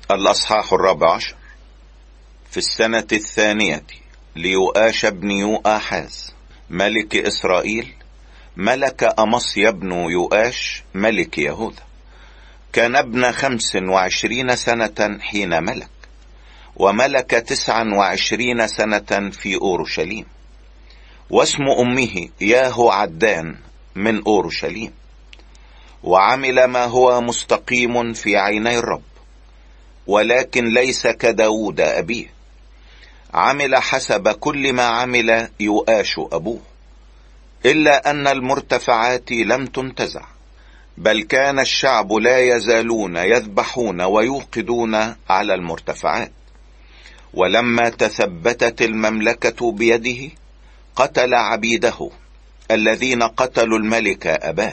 الأصحاح 14. في السنة 2 ليؤاش بن يؤاحاز ملك إسرائيل ملك أمصيا بن يؤاش ملك يهوذا. كان ابن 25 سنة حين ملك، وملك 29 سنة في أورشليم. واسم أمه ياهو عدان من أورشليم. وعمل ما هو مستقيم في عيني الرب، ولكن ليس كداود أبيه. عمل حسب كل ما عمل يؤاش أبوه، إلا أن المرتفعات لم تنتزع، بل كان الشعب لا يزالون يذبحون ويوقدون على المرتفعات. ولما تثبتت المملكة بيده قتل عبيده الذين قتلوا الملك أباه،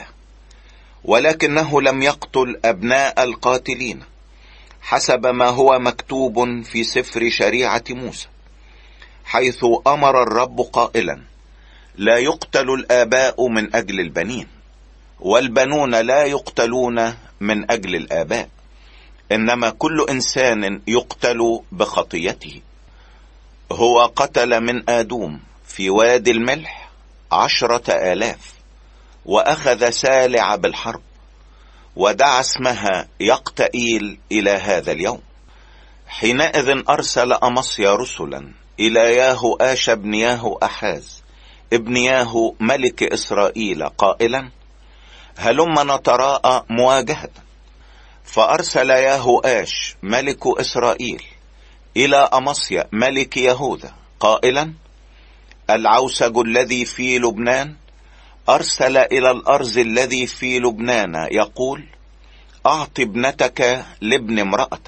ولكنه لم يقتل أبناء القاتلين حسب ما هو مكتوب في سفر شريعة موسى، حيث أمر الرب قائلا: لا يقتل الآباء من أجل البنين، والبنون لا يقتلون من أجل الآباء، إنما كل إنسان يقتل بخطيته. هو قتل من آدوم في وادي الملح 10,000، وأخذ سالع بالحرب، ودعا اسمها يقتئيل إلى هذا اليوم. حينئذ أرسل أمصيا رسلا إلى ياهوآش بن يهوآحاز ابن ياهو ملك إسرائيل قائلا: هلم نتراءى مواجهة. فأرسل ياهوآش ملك إسرائيل إلى أمصيا ملك يهوذا قائلا: العوسج الذي في لبنان أرسل إلى الأرز الذي في لبنان يقول: أعط ابنتك لابن امرأة.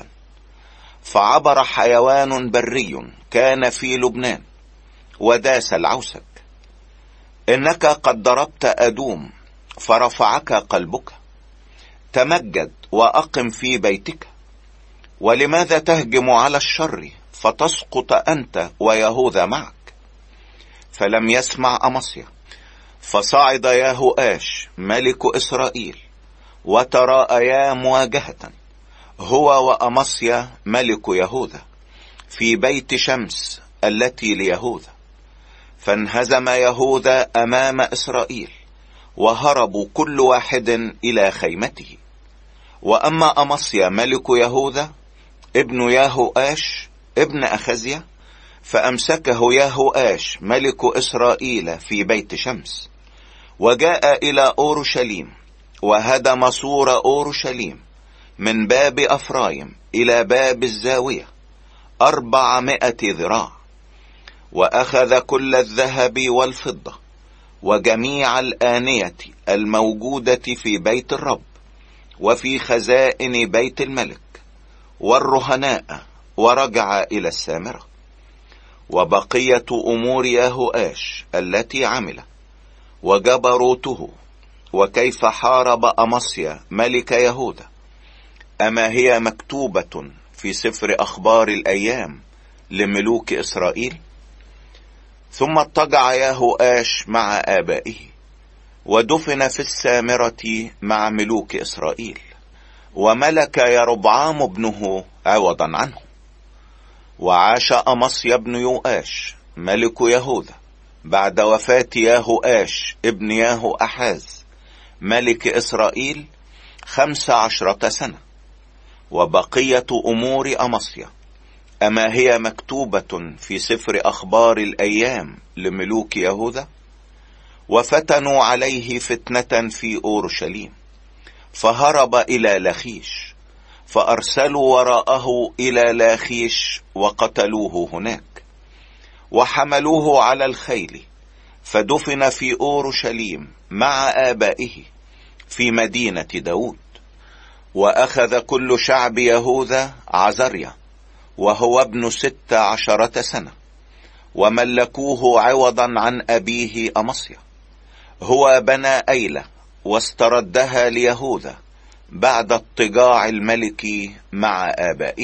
فعبر حيوان بري كان في لبنان وداس العوسج. إنك قد ضربت أدوم فرفعك قلبك، تمجد وأقم في بيتك. ولماذا تهجم على الشر فتسقط أنت ويهوذا معك؟ فلم يسمع أمصيا، فصعد ياهوآش ملك إسرائيل وتراءيا مواجهة هو وأمصيا ملك يهوذا في بيت شمس التي ليهوذا. فانهزم يهوذا أمام إسرائيل، وهربوا كل واحد إلى خيمته. وأما أمصيا ملك يهوذا ابن ياهوآش ابن أخزيا فأمسكه ياهوآش ملك إسرائيل في بيت شمس، وجاء إلى أورشليم وهدم سور أورشليم من باب أفرايم إلى باب الزاوية 400 ذراع. وأخذ كل الذهب والفضة وجميع الآنية الموجودة في بيت الرب وفي خزائن بيت الملك والرهناء، ورجع إلى السامرة. وبقية أمور ياهوآش التي عمل وجبروته وكيف حارب أمصيا ملك يهوذا، أما هي مكتوبة في سفر أخبار الأيام لملوك إسرائيل؟ ثم اضطجع ياهوآش مع آبائه، ودفن في السامرة مع ملوك إسرائيل. وملك يربعام ابنه عوضا عنه. وعاش أمصيا بن يؤاش ملك يهوذا بعد وفاة ياهوآش ابن يهوآحاز ملك إسرائيل 15 سنة. وبقية أمور أمصيا أما هي مكتوبة في سفر أخبار الأيام لملوك يهوذا؟ وفتنوا عليه فتنة في أورشليم، فهرب إلى لخيش، فأرسلوا وراءه إلى لاخيش وقتلوه هناك. وحملوه على الخيل فدفن في أورشليم مع آبائه في مدينة داود. وأخذ كل شعب يهوذا عزريا وهو ابن 16 سنة، وملكوه عوضا عن أبيه أمصيا. هو بنى أيلة واستردها ليهوذا بعد اضطجاع الملك مع آبائه.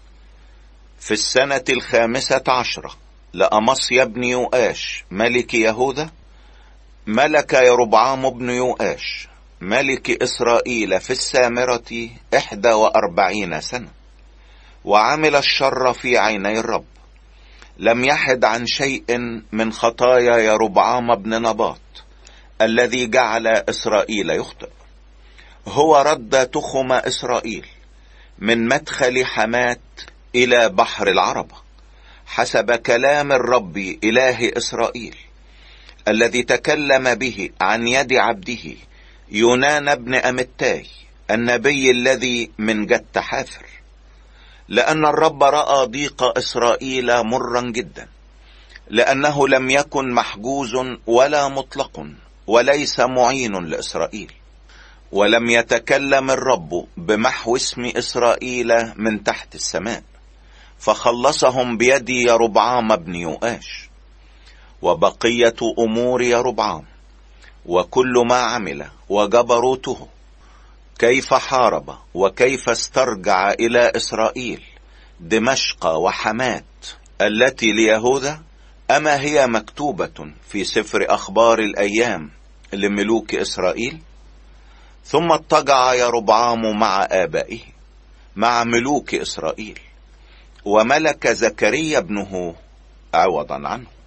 في السنة 15 لأمصيا بن يؤاش ملك يهوذا ملك يربعام بن يؤاش ملك إسرائيل في السامرة 41 سنة. وعمل الشر في عيني الرب. لم يحد عن شيء من خطايا يربعام بن نباط الذي جعل إسرائيل يخطئ. هو رد تخم إسرائيل من مدخل حمات إلى بحر العربة حسب كلام الرب إله إسرائيل الذي تكلم به عن يد عبده يونان بن أمتاي النبي الذي من جت حافر. لأن الرب رأى ضيق إسرائيل مرا جدا، لأنه لم يكن محجوز ولا مطلق وليس معين لإسرائيل. ولم يتكلم الرب بمحو اسم إسرائيل من تحت السماء، فخلصهم بيد يربعام بن يؤاش. وبقية أمور يربعام وكل ما عمل وجبروته، كيف حارب وكيف استرجع إلى إسرائيل دمشق وحمات التي ليهوذا، أما هي مكتوبة في سفر أخبار الأيام لملوك إسرائيل؟ ثم اضطجع يربعام مع آبائه مع ملوك إسرائيل، وملك زكريا ابنه عوضا عنه.